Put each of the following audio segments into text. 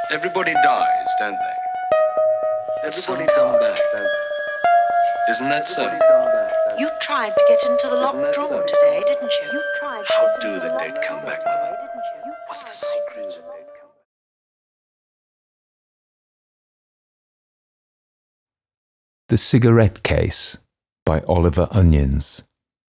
Everybody dies, don't they? Everybody come back, don't they? Isn't that so? You tried to get into the locked room today, didn't you? How do the dead come back, Mother? What's the secret? The Cigarette Case by Oliver Onions.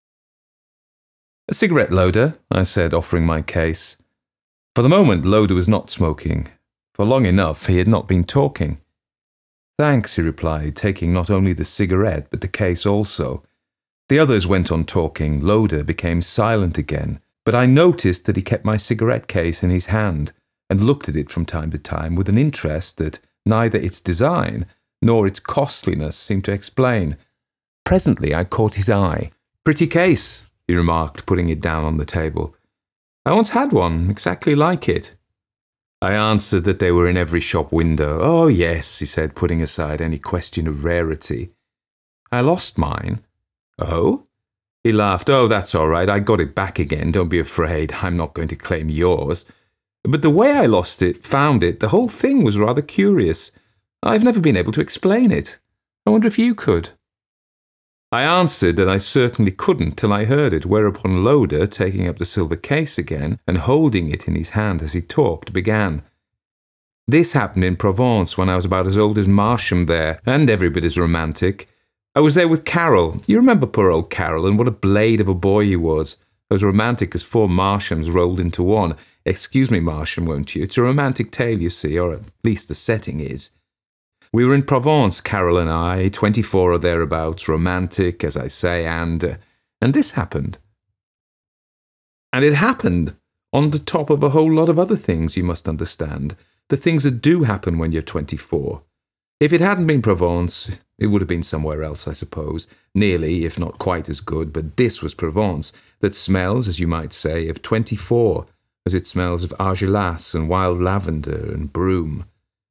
A cigarette, Loder, I said, offering my case. For the moment, Loder was not smoking. For long enough, he had not been talking. Thanks, he replied, taking not only the cigarette, but the case also. The others went on talking. Loder became silent again, but I noticed that he kept my cigarette case in his hand and looked at it from time to time with an interest that neither its design nor its costliness seemed to explain. Presently I caught his eye. "Pretty case," he remarked, putting it down on the table. "I once had one, exactly like it." I answered that they were in every shop window. "Oh, yes," he said, putting aside any question of rarity. "I lost mine." "Oh?" He laughed. "Oh, that's all right. I got it back again. Don't be afraid. I'm not going to claim yours. But the way I found it, the whole thing was rather curious. I've never been able to explain it. I wonder if you could." I answered that I certainly couldn't till I heard it, whereupon Loder, taking up the silver case again and holding it in his hand as he talked, began. "This happened in Provence when I was about as old as Marsham there, and every bit as romantic. I was there with Carroll. You remember poor old Carroll, and what a blade of a boy he was. As romantic as 4 Marshams rolled into one. Excuse me, Marsham, won't you? It's a romantic tale, you see, or at least the setting is. We were in Provence, Carroll and I, 24 or thereabouts, romantic, as I say, and this happened. And it happened on the top of a whole lot of other things, you must understand, the things that do happen when you're 24. If it hadn't been Provence, it would have been somewhere else, I suppose, nearly, if not quite as good, but this was Provence, that smells, as you might say, of 24, as it smells of argillace and wild lavender and broom.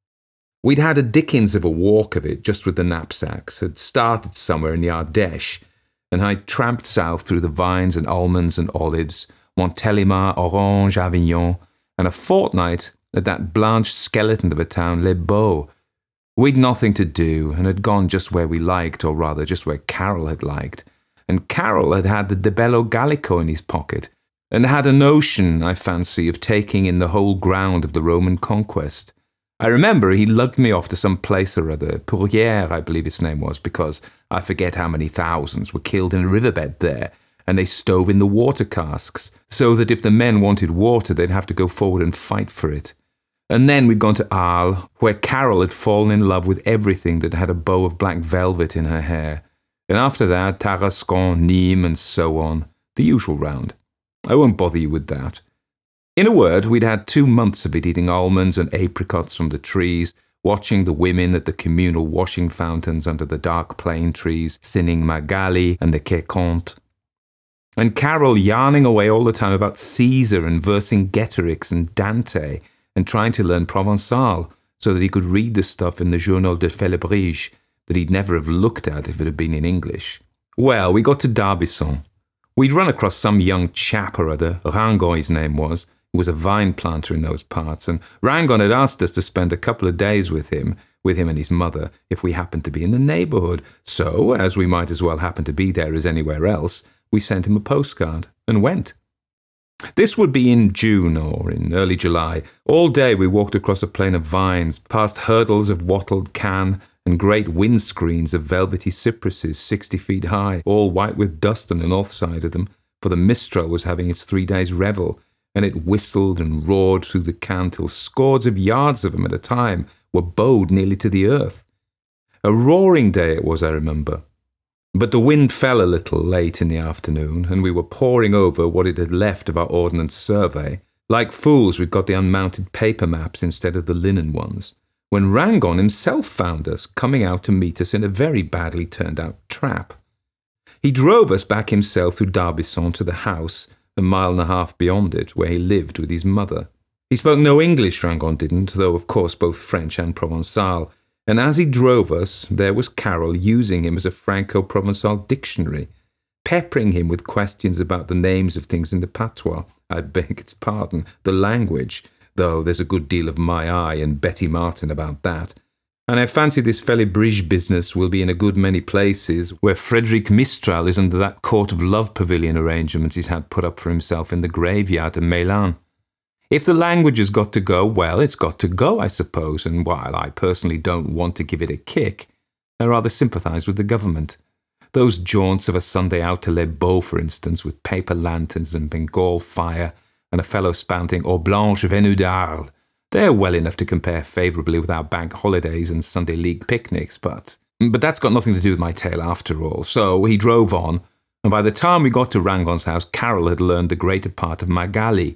We'd had a dickens of a walk of it just with the knapsacks, had started somewhere in the Ardèche, and I'd tramped south through the vines and almonds and olives, Montélimar, Orange, Avignon, and a fortnight at that blanched skeleton of a town, Les Baux. We'd nothing to do, and had gone just where we liked, or rather just where Carroll had liked, and Carroll had had the De Bello Gallico in his pocket, and had a notion, I fancy, of taking in the whole ground of the Roman conquest. I remember he lugged me off to some place or other, Pourrières, I believe its name was, because I forget how many thousands were killed in a riverbed there, and they stove in the water casks, so that if the men wanted water, they'd have to go forward and fight for it. And then we'd gone to Arles, where Carroll had fallen in love with everything that had a bow of black velvet in her hair. And after that, Tarascon, Nîmes, and so on, the usual round. I won't bother you with that. In a word, we'd had 2 months of it, eating almonds and apricots from the trees, watching the women at the communal washing fountains under the dark plane trees, singing Magali and the Quai Conte. And Carroll yarning away all the time about Caesar and Vercingetorix and Dante, and trying to learn Provençal, so that he could read the stuff in the Journal de Félibrige that he'd never have looked at if it had been in English. Well, we got to Darbisson. We'd run across some young chap or other, Ringon his name was, who was a vine planter in those parts, and Rangon had asked us to spend a couple of days with him and his mother, if we happened to be in the neighbourhood. So, as we might as well happen to be there as anywhere else, we sent him a postcard, and went. This would be in June or in early July. All day we walked across a plain of vines, past hurdles of wattled can, and great windscreens of velvety cypresses 60 feet high, all white with dust on the north side of them, for the Mistral was having its 3 days' revel, and it whistled and roared through the can till scores of yards of them at a time were bowed nearly to the earth. A roaring day it was, I remember. But the wind fell a little late in the afternoon, and we were poring over what it had left of our ordnance survey. Like fools, we'd got the unmounted paper maps instead of the linen ones, when Rangon himself found us, coming out to meet us in a very badly turned-out trap. He drove us back himself through Darbisson to the house, a mile and a half beyond it, where he lived with his mother. He spoke no English, Rangon didn't, though of course both French and Provençal, and as he drove us, there was Carroll using him as a Franco-Provençal dictionary, peppering him with questions about the names of things in the patois, I beg its pardon, the language, though there's a good deal of my eye and Betty Martin about that. And I fancy this Félibrige business will be in a good many places where Frédéric Mistral is under that court of love pavilion arrangement he's had put up for himself in the graveyard at Mélan. If the language has got to go, well, it's got to go, I suppose, and while I personally don't want to give it a kick, I rather sympathise with the government. Those jaunts of a Sunday out to Les Baux, for instance, with paper lanterns and Bengal fire, and a fellow spouting Aux Blanches venues d'Arles, they're well enough to compare favourably with our bank holidays and Sunday league picnics, but that's got nothing to do with my tale after all. So he drove on, and by the time we got to Rangon's house, Carol had learned the greater part of Magali.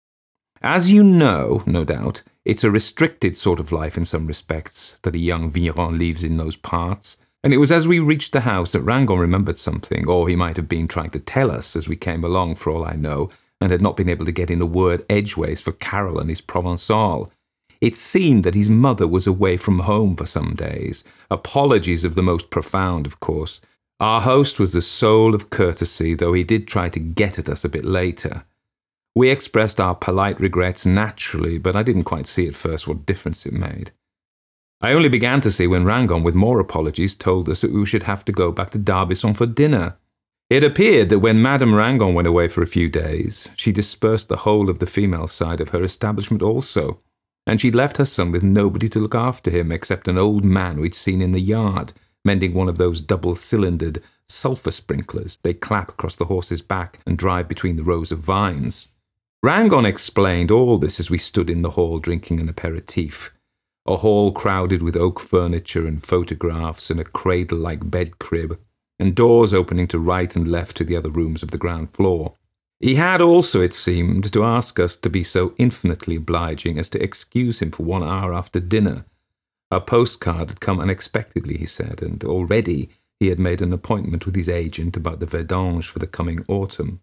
As you know, no doubt, it's a restricted sort of life in some respects that a young vigneron leads in those parts, and it was as we reached the house that Rangon remembered something, or he might have been trying to tell us as we came along, for all I know, and had not been able to get in a word edgeways for Carol and his Provençal. It seemed that his mother was away from home for some days. Apologies of the most profound, of course. Our host was the soul of courtesy, though he did try to get at us a bit later. We expressed our polite regrets naturally, but I didn't quite see at first what difference it made. I only began to see when Rangon, with more apologies, told us that we should have to go back to D'Arbisson for dinner. It appeared that when Madame Rangon went away for a few days, she dispersed the whole of the female side of her establishment also, and she'd left her son with nobody to look after him except an old man we'd seen in the yard, mending one of those double-cylindered sulphur sprinklers they clap across the horse's back and drive between the rows of vines. Rangon explained all this as we stood in the hall drinking an aperitif, a hall crowded with oak furniture and photographs and a cradle-like bed crib, and doors opening to right and left to the other rooms of the ground floor. He had also, it seemed, to ask us to be so infinitely obliging as to excuse him for 1 hour after dinner. A postcard had come unexpectedly, he said, and already he had made an appointment with his agent about the Verdange for the coming autumn.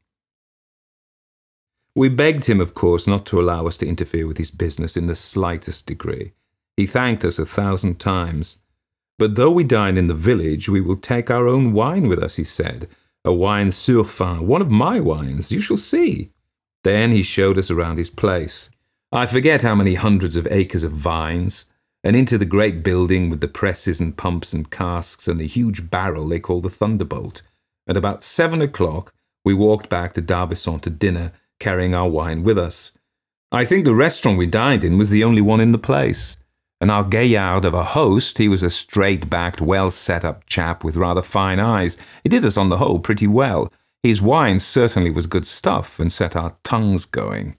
We begged him, of course, not to allow us to interfere with his business in the slightest degree. He thanked us 1,000 times. But though we dine in the village, we will take our own wine with us, he said. A wine sur fin, one of my wines, you shall see. Then he showed us around his place. I forget how many hundreds of acres of vines, and into the great building with the presses and pumps and casks and the huge barrel they call the Thunderbolt. At about 7 o'clock, we walked back to D'Arbisson to dinner, carrying our wine with us. I think the restaurant we dined in was the only one in the place. And our Gaillard of a host, he was a straight-backed, well-set-up chap with rather fine eyes. He did us on the whole pretty well. His wine certainly was good stuff and set our tongues going.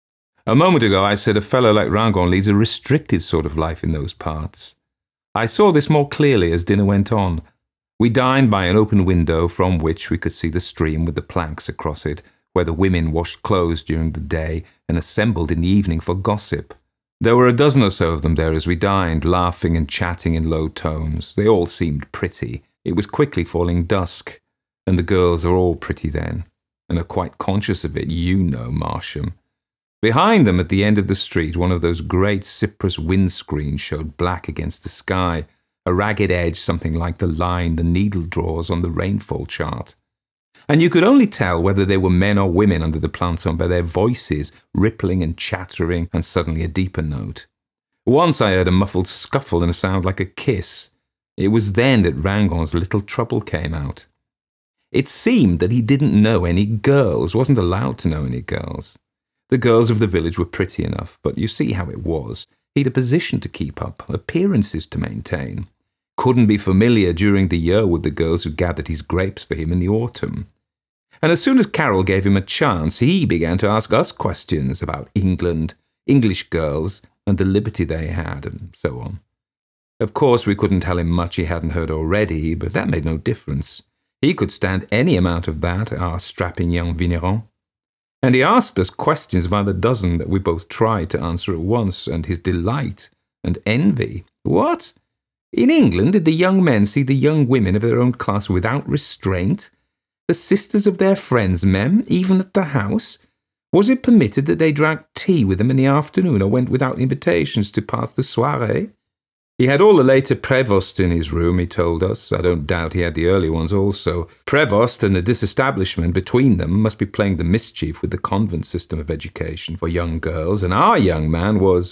A moment ago I said a fellow like Rangon leads a restricted sort of life in those parts. I saw this more clearly as dinner went on. We dined by an open window from which we could see the stream with the planks across it, where the women washed clothes during the day and assembled in the evening for gossip. There were a dozen or so of them there as we dined, laughing and chatting in low tones. They all seemed pretty. It was quickly falling dusk, and the girls are all pretty then, and are quite conscious of it, you know, Marsham. Behind them, at the end of the street, one of those great cypress windscreens showed black against the sky, a ragged edge something like the line the needle draws on the rainfall chart. And you could only tell whether they were men or women under the planton by their voices, rippling and chattering, and suddenly a deeper note. Once I heard a muffled scuffle and a sound like a kiss. It was then that Rangon's little trouble came out. It seemed that he didn't know any girls, wasn't allowed to know any girls. The girls of the village were pretty enough, but you see how it was. He'd a position to keep up, appearances to maintain. Couldn't be familiar during the year with the girls who gathered his grapes for him in the autumn. And as soon as Carol gave him a chance, he began to ask us questions about England, English girls, and the liberty they had, and so on. Of course, we couldn't tell him much he hadn't heard already, but that made no difference. He could stand any amount of that, our strapping young vigneron. And he asked us questions by the dozen that we both tried to answer at once, and his delight and envy. What? In England, did the young men see the young women of their own class without restraint? The sisters of their friends, mem, even at the house? Was it permitted that they drank tea with them in the afternoon or went without invitations to pass the soirée? He had all the later Prevost in his room, he told us. I don't doubt he had the early ones also. Prevost and the disestablishment between them must be playing the mischief with the convent system of education for young girls, and our young man was,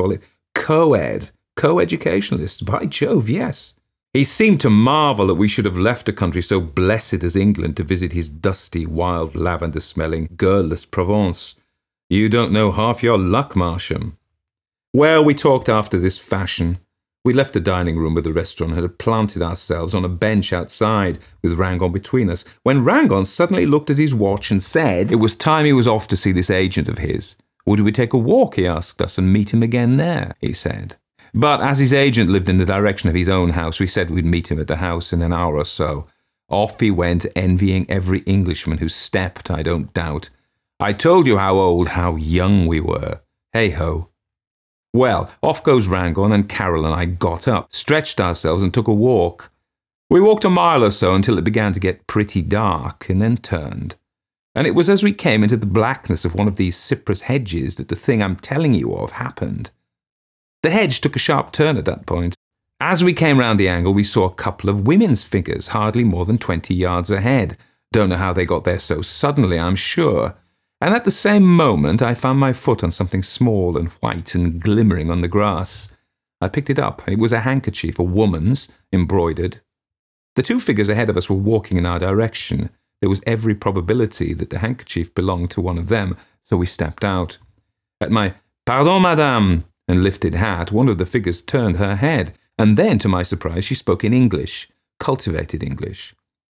co-ed, co-educationalist. By Jove, yes. He seemed to marvel that we should have left a country so blessed as England to visit his dusty, wild, lavender-smelling, girlless Provence. You don't know half your luck, Marsham. Well, we talked after this fashion. We left the dining room of the restaurant and had planted ourselves on a bench outside with Rangon between us, when Rangon suddenly looked at his watch and said it was time he was off to see this agent of his. Would we take a walk, he asked us, and meet him again there, he said. But as his agent lived in the direction of his own house, we said we'd meet him at the house in an hour or so. Off he went, envying every Englishman who stepped, I don't doubt. I told you how old, how young we were. Hey-ho. Well, off goes Rangon, and Carol and I got up, stretched ourselves and took a walk. We walked a mile or so until it began to get pretty dark, and then turned. And it was as we came into the blackness of one of these cypress hedges that the thing I'm telling you of happened. The hedge took a sharp turn at that point. As we came round the angle, we saw a couple of women's figures hardly more than 20 yards ahead. Don't know how they got there so suddenly, I'm sure. And at the same moment, I found my foot on something small and white and glimmering on the grass. I picked it up. It was a handkerchief, a woman's, embroidered. The two figures ahead of us were walking in our direction. There was every probability that the handkerchief belonged to one of them, so we stepped out. At my "Pardon, madame," and lifted hat, one of the figures turned her head, and then, to my surprise, she spoke in English, cultivated English.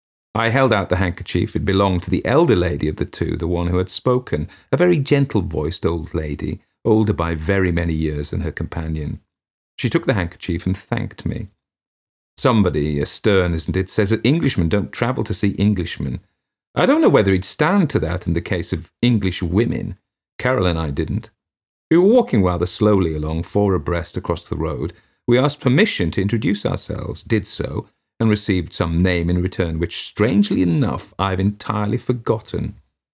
I held out the handkerchief. It belonged to the elder lady of the two, the one who had spoken, a very gentle-voiced old lady, older by very many years than her companion. She took the handkerchief and thanked me. Somebody, stern, isn't it, says that Englishmen don't travel to see Englishmen. I don't know whether he'd stand to that in the case of English women. Carol and I didn't. We were walking rather slowly along, four abreast across the road. We asked permission to introduce ourselves, did so, and received some name in return, which, strangely enough, I've entirely forgotten.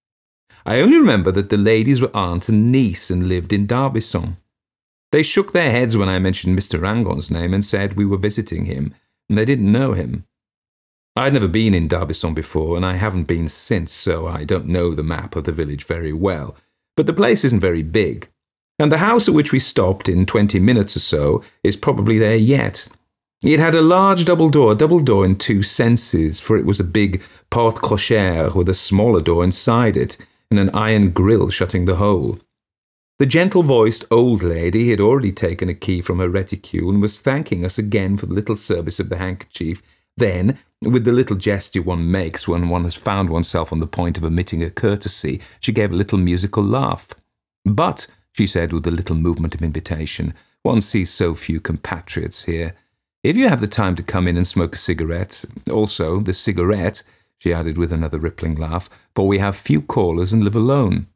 I only remember that the ladies were aunt and niece and lived in Darbisson. They shook their heads when I mentioned Mr. Rangon's name and said we were visiting him, and they didn't know him. I'd never been in Darbisson before, and I haven't been since, so I don't know the map of the village very well. But the place isn't very big, and the house at which we stopped in 20 minutes or so is probably there yet. It had a large double door in two senses, for it was a big porte cochère with a smaller door inside it, and an iron grille shutting the whole. The gentle-voiced old lady had already taken a key from her reticule and was thanking us again for the little service of the handkerchief. Then, with the little gesture one makes when one has found oneself on the point of omitting a courtesy, she gave a little musical laugh. "But," she said with a little movement of invitation, "one sees so few compatriots here. If you have the time to come in and smoke a cigarette, also the cigarette," she added with another rippling laugh, "for we have few callers and live alone."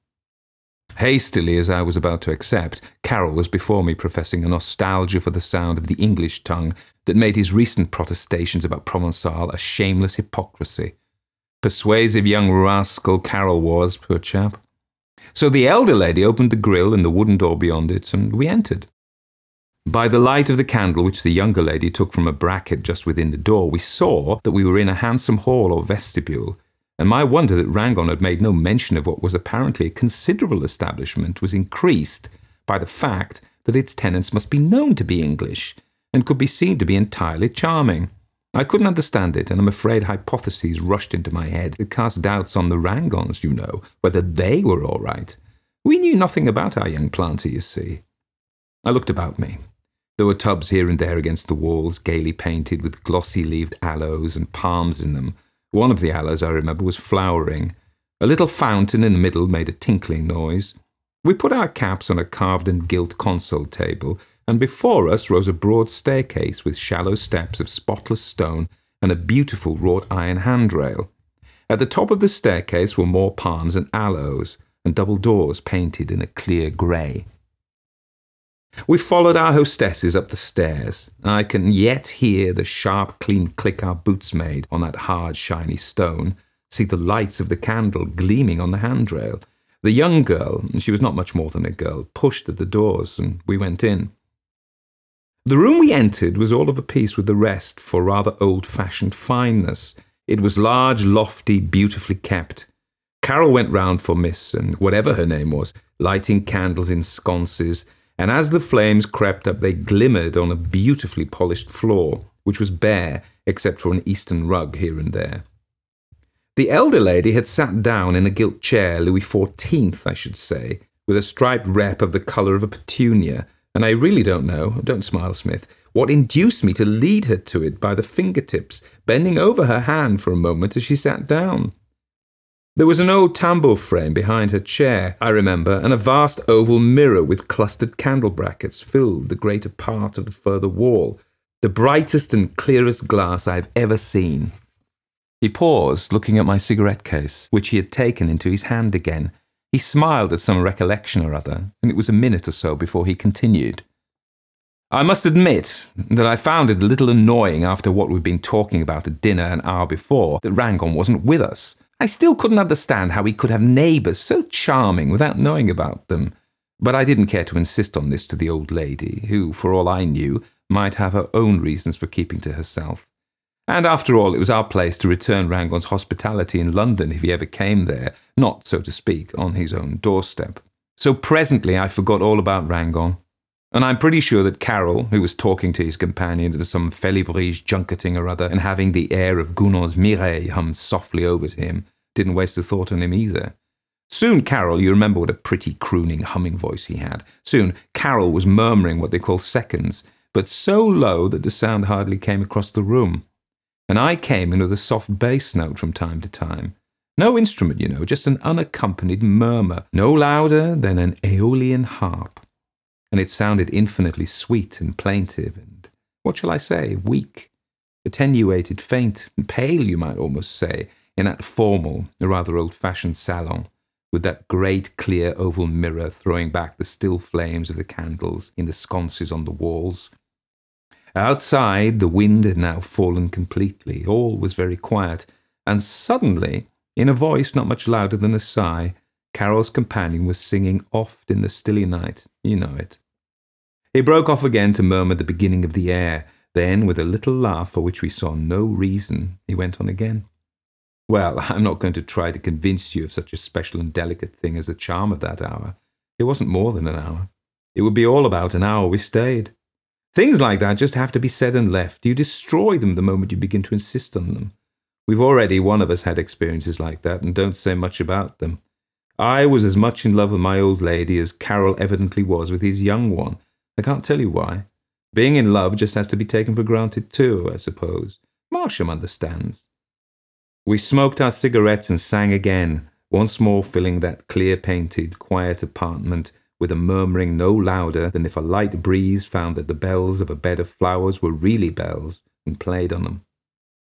Hastily as I was about to accept, Carol was before me professing a nostalgia for the sound of the English tongue that made his recent protestations about Provençal a shameless hypocrisy. Persuasive young rascal Carol was, poor chap. So the elder lady opened the grille and the wooden door beyond it, and we entered. By the light of the candle which the younger lady took from a bracket just within the door, we saw that we were in a handsome hall or vestibule, and my wonder that Rangon had made no mention of what was apparently a considerable establishment was increased by the fact that its tenants must be known to be English, and could be seen to be entirely charming. I couldn't understand it, and I'm afraid hypotheses rushed into my head that cast doubts on the Rangons, you know, whether they were all right. We knew nothing about our young planter, you see. I looked about me. There were tubs here and there against the walls, gaily painted with glossy-leaved aloes and palms in them. One of the aloes, I remember, was flowering. A little fountain in the middle made a tinkling noise. We put our caps on a carved and gilt console table, and before us rose a broad staircase with shallow steps of spotless stone and a beautiful wrought iron handrail. At the top of the staircase were more palms and aloes, and double doors painted in a clear grey. We followed our hostesses up the stairs. I can yet hear the sharp, clean click our boots made on that hard, shiny stone, see the lights of the candle gleaming on the handrail. The young girl, she was not much more than a girl, pushed at the doors, and we went in. The room we entered was all of a piece with the rest for rather old-fashioned fineness. It was large, lofty, beautifully kept. Carol went round for Miss, and whatever her name was, lighting candles in sconces, and as the flames crept up they glimmered on a beautifully polished floor, which was bare except for an Eastern rug here and there. The elder lady had sat down in a gilt chair, Louis XIV, I should say, with a striped rep of the colour of a petunia, and I really don't know, don't smile, Smith, what induced me to lead her to it by the fingertips, bending over her hand for a moment as she sat down. There was an old tambour frame behind her chair, I remember, and a vast oval mirror with clustered candle brackets filled the greater part of the further wall, the brightest and clearest glass I have ever seen. He paused, looking at my cigarette case, which he had taken into his hand again. He smiled at some recollection or other, and it was a minute or so before he continued. I must admit that I found it a little annoying after what we'd been talking about at dinner an hour before that Rangon wasn't with us. I still couldn't understand how he could have neighbours so charming without knowing about them, but I didn't care to insist on this to the old lady, who, for all I knew, might have her own reasons for keeping to herself. And after all, it was our place to return Rangon's hospitality in London if he ever came there, not, so to speak, on his own doorstep. So presently I forgot all about Rangon, and I'm pretty sure that Carol, who was talking to his companion at some Felibrige junketing or other and having the air of Gounod's Mireille hummed softly over to him, didn't waste a thought on him either. Soon Carol, you remember what a pretty crooning humming voice he had, soon Carol was murmuring what they call seconds, but so low that the sound hardly came across the room. And I came in with a soft bass note from time to time. No instrument, you know, just an unaccompanied murmur, no louder than an Aeolian harp. And it sounded infinitely sweet and plaintive and, what shall I say, weak, attenuated, faint, and pale, you might almost say, in that formal, rather old-fashioned salon, with that great clear oval mirror throwing back the still flames of the candles in the sconces on the walls. Outside, the wind had now fallen completely. All was very quiet, and suddenly, in a voice not much louder than a sigh, Carol's companion was singing Oft in the Stilly Night. You know it. He broke off again to murmur the beginning of the air. Then, with a little laugh for which we saw no reason, he went on again. Well, I'm not going to try to convince you of such a special and delicate thing as the charm of that hour. It wasn't more than an hour. It would be all about an hour we stayed. Things like that just have to be said and left. You destroy them the moment you begin to insist on them. We've already, one of us, had experiences like that and don't say much about them. I was as much in love with my old lady as Carol evidently was with his young one. I can't tell you why. Being in love just has to be taken for granted too, I suppose. Marsham understands. We smoked our cigarettes and sang again, once more filling that clear-painted, quiet apartment with a murmuring no louder than if a light breeze found that the bells of a bed of flowers were really bells and played on them.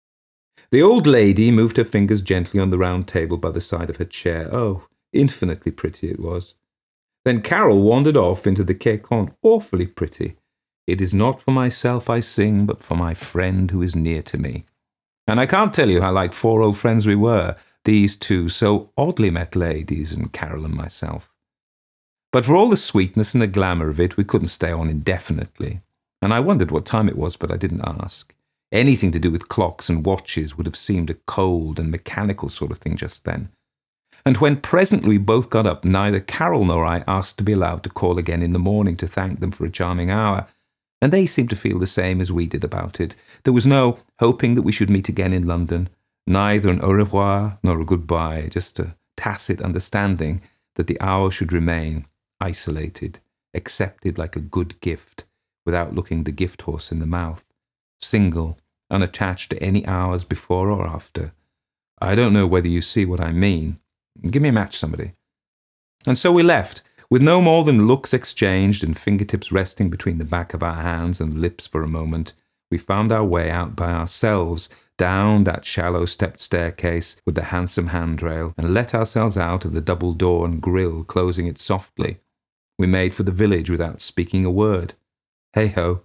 The old lady moved her fingers gently on the round table by the side of her chair. Oh, infinitely pretty it was. Then Carol wandered off into the Quai Conte, awfully pretty. It is not for myself I sing, but for my friend who is near to me. And I can't tell you how like four old friends we were, these two so oddly met ladies and Carol and myself. But for all the sweetness and the glamour of it, we couldn't stay on indefinitely. And I wondered what time it was, but I didn't ask. Anything to do with clocks and watches would have seemed a cold and mechanical sort of thing just then. And when presently we both got up, neither Carol nor I asked to be allowed to call again in the morning to thank them for a charming hour. And they seemed to feel the same as we did about it. There was no hoping that we should meet again in London, neither an au revoir nor a goodbye, just a tacit understanding that the hour should remain isolated, accepted like a good gift, without looking the gift horse in the mouth, single, unattached to any hours before or after. I don't know whether you see what I mean. Give me a match, somebody. And so we left, with no more than looks exchanged and fingertips resting between the back of our hands and lips for a moment. We found our way out by ourselves, down that shallow stepped staircase with the handsome handrail, and let ourselves out of the double door and grille, closing it softly. We made for the village without speaking a word. Hey-ho.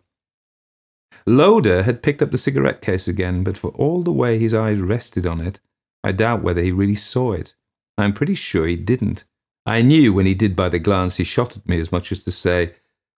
Loder had picked up the cigarette case again, but for all the way his eyes rested on it, I doubt whether he really saw it. I'm pretty sure he didn't. I knew when he did by the glance he shot at me as much as to say,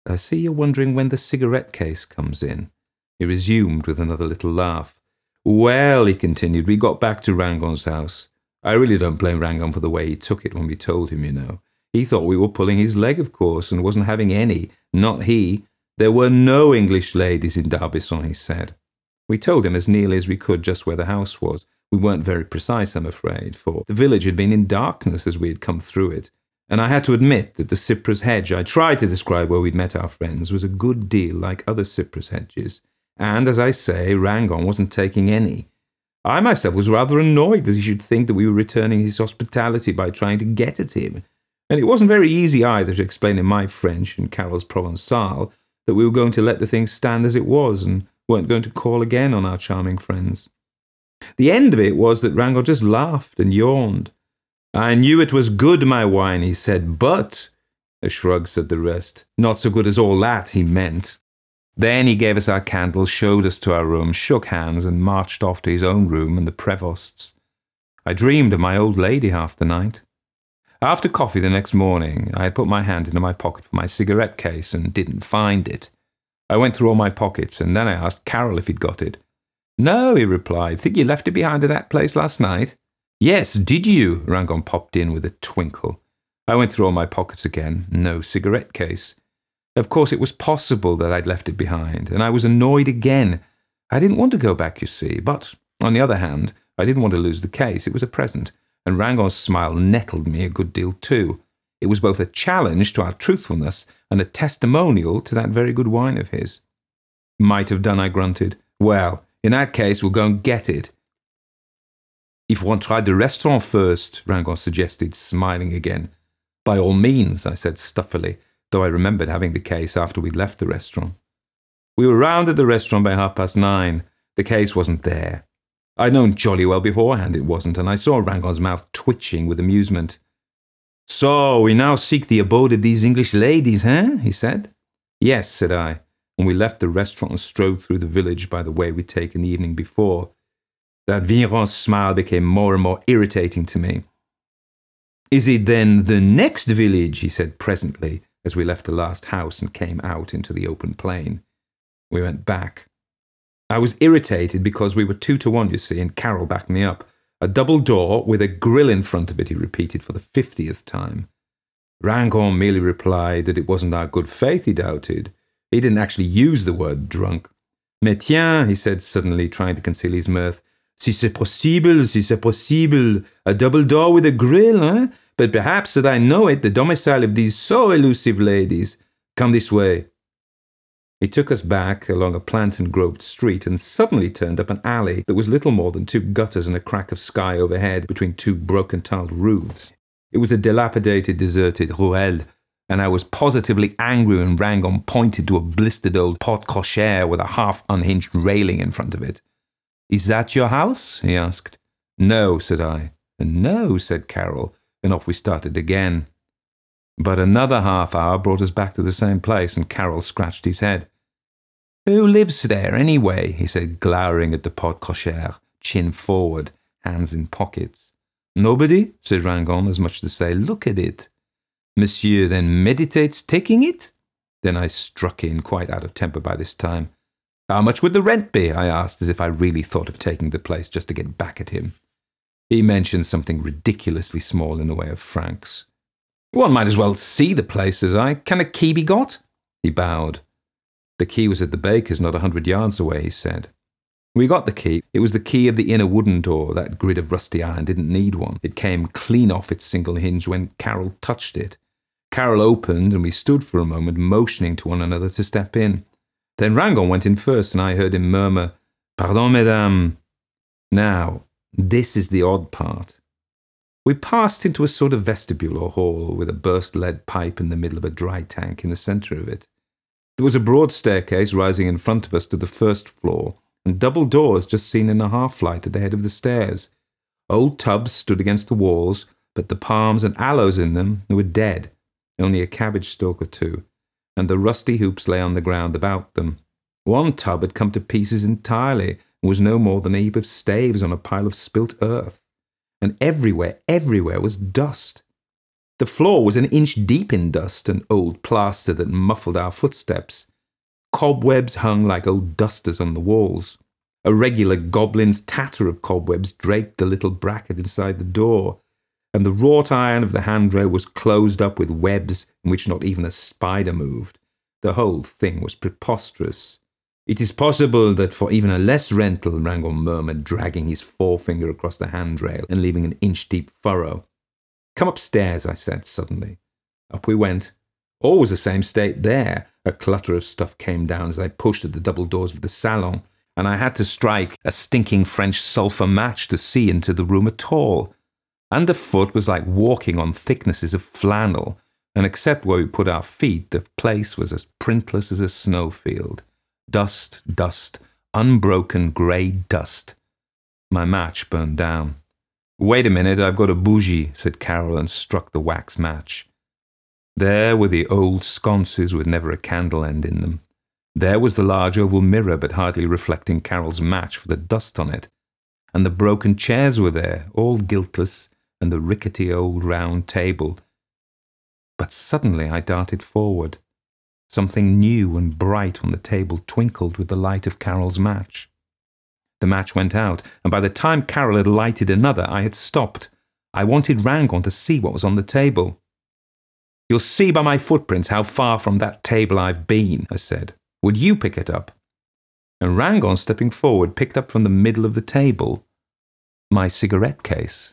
I see you're wondering when the cigarette case comes in. He resumed with another little laugh. Well, he continued, we got back to Rangon's house. I really don't blame Rangon for the way he took it when we told him, you know. He thought we were pulling his leg, of course, and wasn't having any. Not he. There were no English ladies in D'Arbanson, he said. We told him as nearly as we could just where the house was. We weren't very precise, I'm afraid, for the village had been in darkness as we had come through it. And I had to admit that the cypress hedge I tried to describe where we'd met our friends was a good deal like other cypress hedges. And, as I say, Rangon wasn't taking any. I myself was rather annoyed that he should think that we were returning his hospitality by trying to get at him. And it wasn't very easy either to explain in my French and Carol's Provençal that we were going to let the thing stand as it was and weren't going to call again on our charming friends. The end of it was that Rangon just laughed and yawned. I knew it was good, my wine, he said, but, a shrug said the rest, not so good as all that, he meant. Then he gave us our candles, showed us to our room, shook hands, and marched off to his own room and the Prevost's. I dreamed of my old lady half the night. After coffee the next morning, I had put my hand into my pocket for my cigarette case and didn't find it. I went through all my pockets, and then I asked Carol if he'd got it. No, he replied. Think you left it behind at that place last night? Yes, did you? Rangon popped in with a twinkle. I went through all my pockets again. No cigarette case. Of course, it was possible that I'd left it behind, and I was annoyed again. I didn't want to go back, you see, but, on the other hand, I didn't want to lose the case. It was a present, and Rangon's smile nettled me a good deal too. It was both a challenge to our truthfulness and a testimonial to that very good wine of his. Might have done, I grunted. Well, in that case, we'll go and get it. If one tried the restaurant first, Rangon suggested, smiling again. By all means, I said stuffily, though I remembered having the case after we'd left the restaurant. We were round at the restaurant by 9:30. The case wasn't there. I'd known jolly well beforehand it wasn't, and I saw Rangon's mouth twitching with amusement. So, we now seek the abode of these English ladies, eh? He said. Yes, said I, and we left the restaurant and strode through the village by the way we'd taken the evening before. That Vigneron's smile became more and more irritating to me. Is it then the next village? He said presently, as we left the last house and came out into the open plain. We went back. I was irritated because we were 2-1, you see, and Carol backed me up. A double door with a grill in front of it, he repeated for the 50th time. Rangon merely replied that it wasn't our good faith he doubted. He didn't actually use the word drunk. Mais tiens, he said suddenly, trying to conceal his mirth. Si c'est possible, a double door with a grill, eh? But perhaps that I know it, the domicile of these so elusive ladies. Come this way. He took us back along a plantain-groved street and suddenly turned up an alley that was little more than 2 gutters and a crack of sky overhead between 2 broken-tiled roofs. It was a dilapidated, deserted ruelle, and I was positively angry when Rangon pointed to a blistered old porte cochère with a half-unhinged railing in front of it. Is that your house? He asked. No, said I. And no, said Carol, and off we started again. But another half hour brought us back to the same place, and Carol scratched his head. Who lives there, anyway? He said, glowering at the porte cochère, chin forward, hands in pockets. Nobody, said Rangon, as much as to say, look at it. Monsieur then meditates taking it? Then I struck in, quite out of temper by this time. How much would the rent be? I asked, as if I really thought of taking the place just to get back at him. He mentioned something ridiculously small in the way of francs. One might as well see the place, says I. Can a key be got? He bowed. The key was at the baker's, not 100 yards away, he said. We got the key. It was the key of the inner wooden door. That grid of rusty iron didn't need one. It came clean off its single hinge when Carol touched it. Carol opened, and we stood for a moment, motioning to one another to step in. Then Rangon went in first, and I heard him murmur, Pardon, mesdames. Now, this is the odd part. We passed into a sort of vestibule or hall with a burst lead pipe in the middle of a dry tank in the centre of it. There was a broad staircase rising in front of us to the first floor, and double doors just seen in a half-light at the head of the stairs. Old tubs stood against the walls, but the palms and aloes in them were dead, only a cabbage stalk or two, and the rusty hoops lay on the ground about them. One tub had come to pieces entirely and was no more than a heap of staves on a pile of spilt earth. And everywhere was dust. The floor was an inch deep in dust and old plaster that muffled our footsteps. Cobwebs hung like old dusters on the walls. A regular goblin's tatter of cobwebs draped the little bracket inside the door, and the wrought iron of the handrail was closed up with webs in which not even a spider moved. The whole thing was preposterous. "It is possible that for even a less rental," Rangon murmured, dragging his forefinger across the handrail and leaving an inch-deep furrow. "Come upstairs," I said suddenly. Up we went. All was the same state there. A clutter of stuff came down as I pushed at the double doors of the salon, and I had to strike a stinking French sulphur match to see into the room at all. Underfoot was like walking on thicknesses of flannel, and except where we put our feet, the place was as printless as a snowfield. Dust, dust, unbroken grey dust. My match burned down. "Wait a minute, I've got a bougie," said Carol, and struck the wax match. There were the old sconces with never a candle end in them. There was the large oval mirror, but hardly reflecting Carol's match for the dust on it. And the broken chairs were there, all guiltless, and the rickety old round table. But suddenly I darted forward. Something new and bright on the table twinkled with the light of Carol's match. The match went out, and by the time Carol had lighted another, I had stopped. I wanted Rangon to see what was on the table. "You'll see by my footprints how far from that table I've been," I said. "Would you pick it up?" And Rangon, stepping forward, picked up from the middle of the table my cigarette case.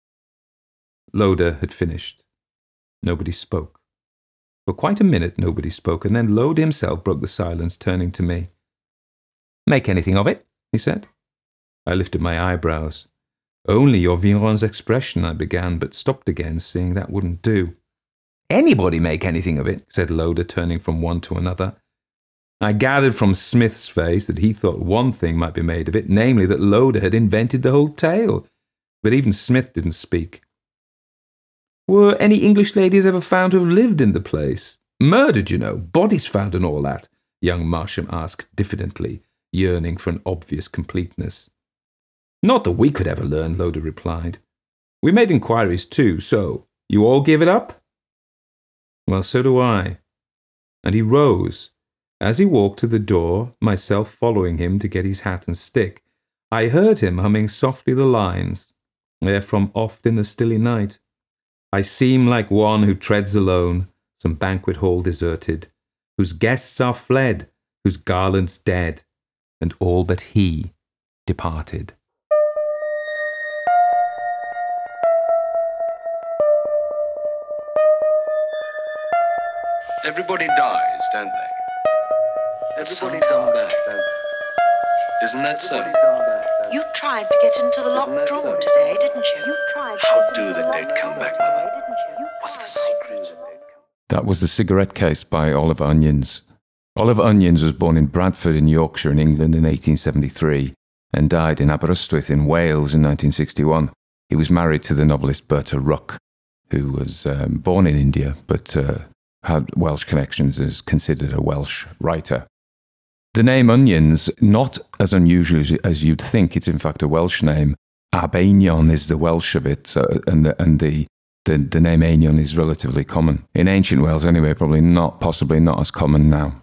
Loder had finished. Nobody spoke. For quite a minute nobody spoke, and then Loder himself broke the silence, turning to me. "Make anything of it?" he said. I lifted my eyebrows. "Only your Viron's expression," I began, but stopped again, seeing that wouldn't do. "Anybody make anything of it?" said Loder, turning from one to another. I gathered from Smith's face that he thought one thing might be made of it, namely that Loder had invented the whole tale. But even Smith didn't speak. "Were any English ladies ever found to have lived in the place? Murdered, you know, bodies found and all that?" young Marsham asked diffidently, yearning for an obvious completeness. "Not that we could ever learn," Loder replied. "We made inquiries too, so you all give it up?" "Well, so do I." And he rose. As he walked to the door, myself following him to get his hat and stick, I heard him humming softly the lines, "Therefrom oft in the stilly night, I seem like one who treads alone some banquet hall deserted, whose guests are fled, whose garlands dead, and all but he departed." Everybody dies, don't they? Everybody come back, don't they? Isn't that so? You tried to get into the locked room today, didn't you? How do the dead come back, Mother? What's the secret? That was The Cigarette Case by Oliver Onions. Oliver Onions was born in Bradford in Yorkshire in England in 1873 and died in Aberystwyth in Wales in 1961. He was married to the novelist Berta Ruck, who was born in India but had Welsh connections, is considered a Welsh writer. The name Onions, not as unusual as you'd think, it's in fact a Welsh name. Ab Einion is the Welsh of it, and the name Einion is relatively common. In ancient Wales anyway, possibly not as common now.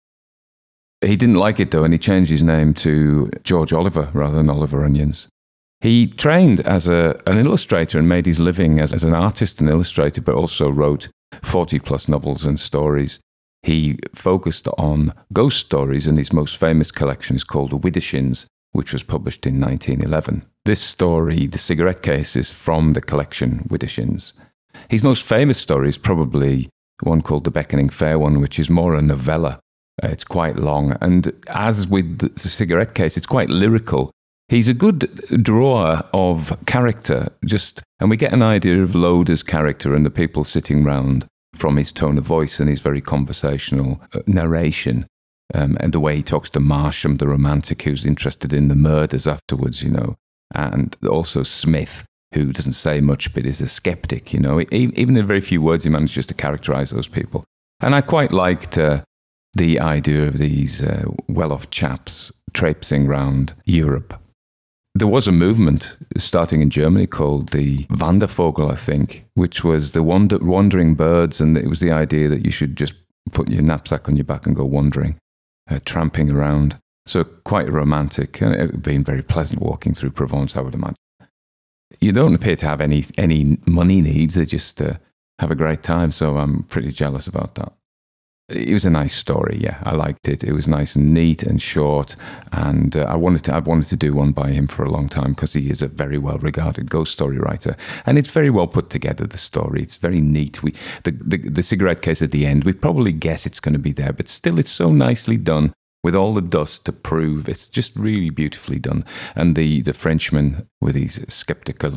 He didn't like it though, and he changed his name to George Oliver rather than Oliver Onions. He trained as an illustrator and made his living as an artist and illustrator, but also wrote 40-plus novels and stories. He focused on ghost stories, and his most famous collection is called Widdershins, which was published in 1911. This story, The Cigarette Case, is from the collection Widdershins. His most famous story is probably one called The Beckoning Fair One, which is more a novella. It's quite long, and as with The Cigarette Case, it's quite lyrical. He's a good drawer of character, and we get an idea of Loder's character and the people sitting round from his tone of voice and his very conversational narration, and the way he talks to Marsham, the romantic who's interested in the murders afterwards, and also Smith, who doesn't say much but is a skeptic, Even in very few words, he manages to characterize those people. And I quite liked the idea of these well-off chaps traipsing round Europe. There was a movement starting in Germany called the Wandervogel, I think, which was the wandering birds. And it was the idea that you should just put your knapsack on your back and go wandering, tramping around. So quite romantic. And it had been very pleasant walking through Provence, I would imagine. You don't appear to have any money needs. They just have a great time. So I'm pretty jealous about that. It was a nice story, yeah. I liked it. It was nice and neat and short, and I've wanted to do one by him for a long time because he is a very well-regarded ghost story writer, and it's very well put together. The story, it's very neat. The cigarette case at the end, we probably guess it's going to be there, but still, it's so nicely done with all the dust to prove. It's just really beautifully done, and the Frenchman with his skeptical,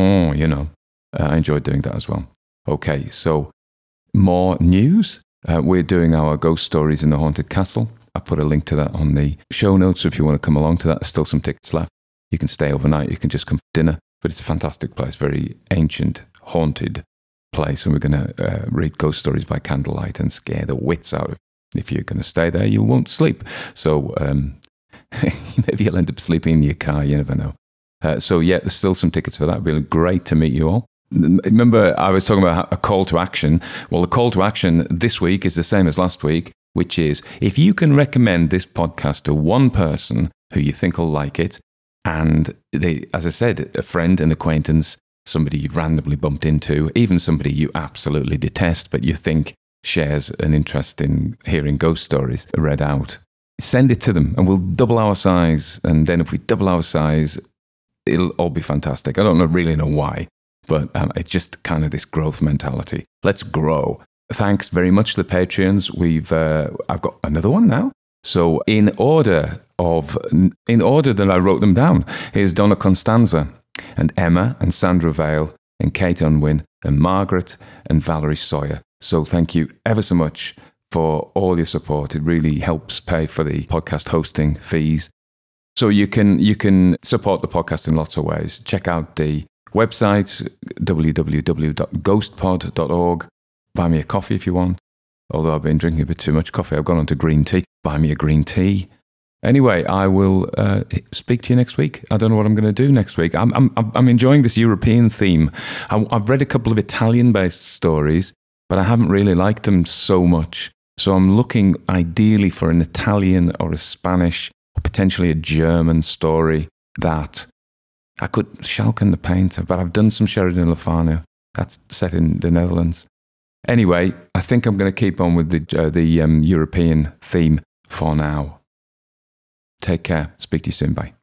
I enjoyed doing that as well. Okay, so more news. We're doing our ghost stories in the haunted castle. I put a link to that on the show notes. So if you want to come along to that, there's still some tickets left. You can stay overnight. You can just come for dinner. But it's a fantastic place, very ancient, haunted place. And we're going to read ghost stories by candlelight and scare the wits out of you. If you're going to stay there, you won't sleep. So maybe you'll end up sleeping in your car. You never know. So yeah, there's still some tickets for that. It'll be great to meet you all. Remember, I was talking about a call to action. Well, the call to action this week is the same as last week, which is if you can recommend this podcast to one person who you think will like it, and as I said, a friend, an acquaintance, somebody you've randomly bumped into, even somebody you absolutely detest, but you think shares an interest in hearing ghost stories read out, send it to them and we'll double our size. And then if we double our size, it'll all be fantastic. I don't really know why. But it's just kind of this growth mentality. Let's grow. Thanks very much to the Patreons. I've got another one now. So in order that I wrote them down, here's Donna Constanza and Emma and Sandra Vale and Kate Unwin and Margaret and Valerie Sawyer. So thank you ever so much for all your support. It really helps pay for the podcast hosting fees. So you can support the podcast in lots of ways. Check out the website, www.ghostpod.org. Buy me a coffee if you want. Although I've been drinking a bit too much coffee, I've gone on to green tea. Buy me a green tea. Anyway, I will speak to you next week. I don't know what I'm going to do next week. I'm enjoying this European theme. I've read a couple of Italian-based stories, but I haven't really liked them so much. So I'm looking ideally for an Italian or a Spanish, or potentially a German story that I could Schalk and the Painter, but I've done some Sheridan Le Fanu. That's set in the Netherlands. Anyway, I think I'm going to keep on with the European theme for now. Take care. Speak to you soon. Bye.